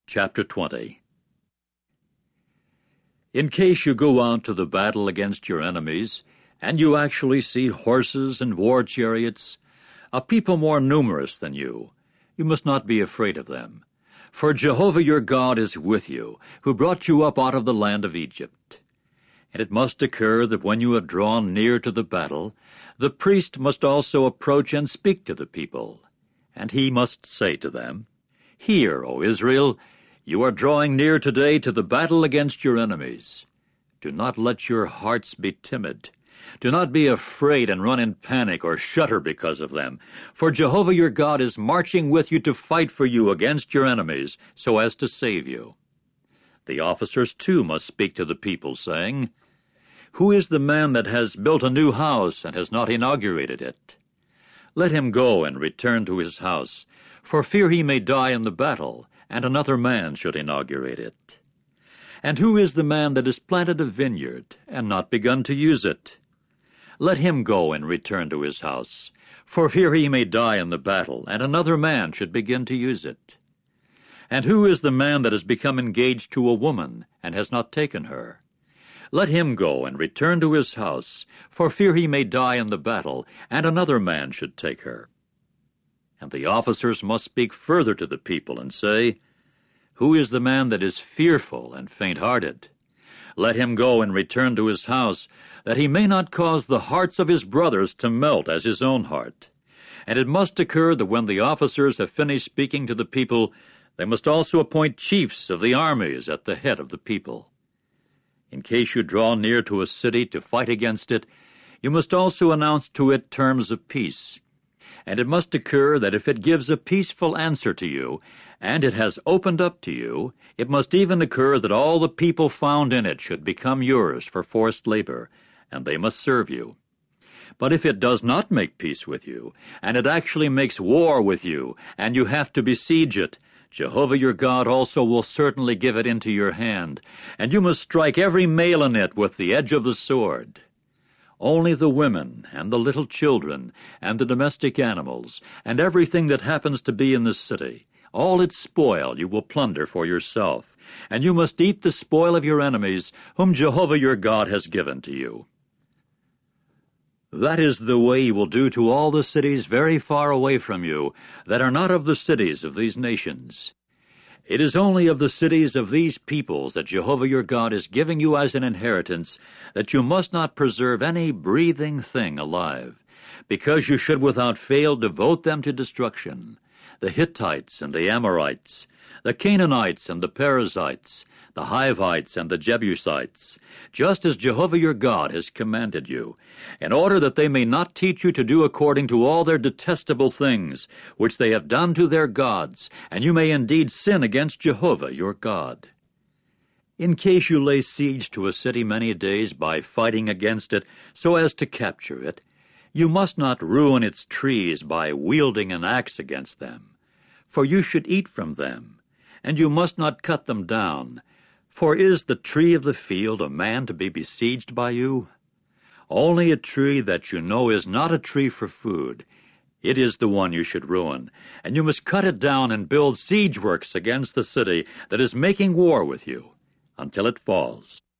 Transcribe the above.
Chapter 20. In case you go out to the battle against your enemies, and you actually see horses and war chariots, a people more numerous than you must not be afraid of them. For Jehovah your God is with you, who brought you up out of the land of Egypt. And it must occur that when you have drawn near to the battle, the priest must also approach and speak to the people. And he must say to them, "Hear, O Israel, you are drawing near today to the battle against your enemies. Do not let your hearts be timid. Do not be afraid and run in panic or shudder because of them. For Jehovah your God is marching with you to fight for you against your enemies, so as to save you." The officers too must speak to the people, saying, "Who is the man that has built a new house and has not inaugurated it? Let him go and return to his house, for fear he may die in the battle, and another man should inaugurate it. And who is the man that has planted a vineyard, and not begun to use it? Let him go and return to his house, for fear he may die in the battle, and another man should begin to use it. And who is the man that has become engaged to a woman, and has not taken her? Let him go and return to his house, for fear he may die in the battle, and another man should take her." And the officers must speak further to the people and say, "Who is the man that is fearful and faint-hearted? Let him go and return to his house, that he may not cause the hearts of his brothers to melt as his own heart." And it must occur that when the officers have finished speaking to the people, they must also appoint chiefs of the armies at the head of the people. In case you draw near to a city to fight against it, you must also announce to it terms of peace. And it must occur that if it gives a peaceful answer to you, and it has opened up to you, it must even occur that all the people found in it should become yours for forced labor, and they must serve you. But if it does not make peace with you, and it actually makes war with you, and you have to besiege it, Jehovah your God also will certainly give it into your hand, and you must strike every male in it with the edge of the sword. Only the women, and the little children, and the domestic animals, and everything that happens to be in the city, all its spoil you will plunder for yourself, and you must eat the spoil of your enemies, whom Jehovah your God has given to you. That is the way you will do to all the cities very far away from you, that are not of the cities of these nations. It is only of the cities of these peoples that Jehovah your God is giving you as an inheritance, that you must not preserve any breathing thing alive, because you should without fail devote them to destruction: the Hittites and the Amorites, the Canaanites and the Perizzites, the Hivites and the Jebusites, just as Jehovah your God has commanded you, in order that they may not teach you to do according to all their detestable things, which they have done to their gods, and you may indeed sin against Jehovah your God. In case you lay siege to a city many days by fighting against it so as to capture it, you must not ruin its trees by wielding an axe against them, for you should eat from them, and you must not cut them down. For is the tree of the field a man to be besieged by you? Only a tree that you know is not a tree for food, it is the one you should ruin, and you must cut it down and build siege works against the city that is making war with you, until it falls.